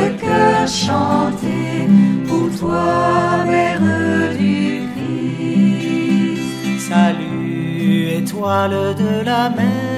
cœur chanter pour toi, Mère du Christ. Salut, étoile de la mer,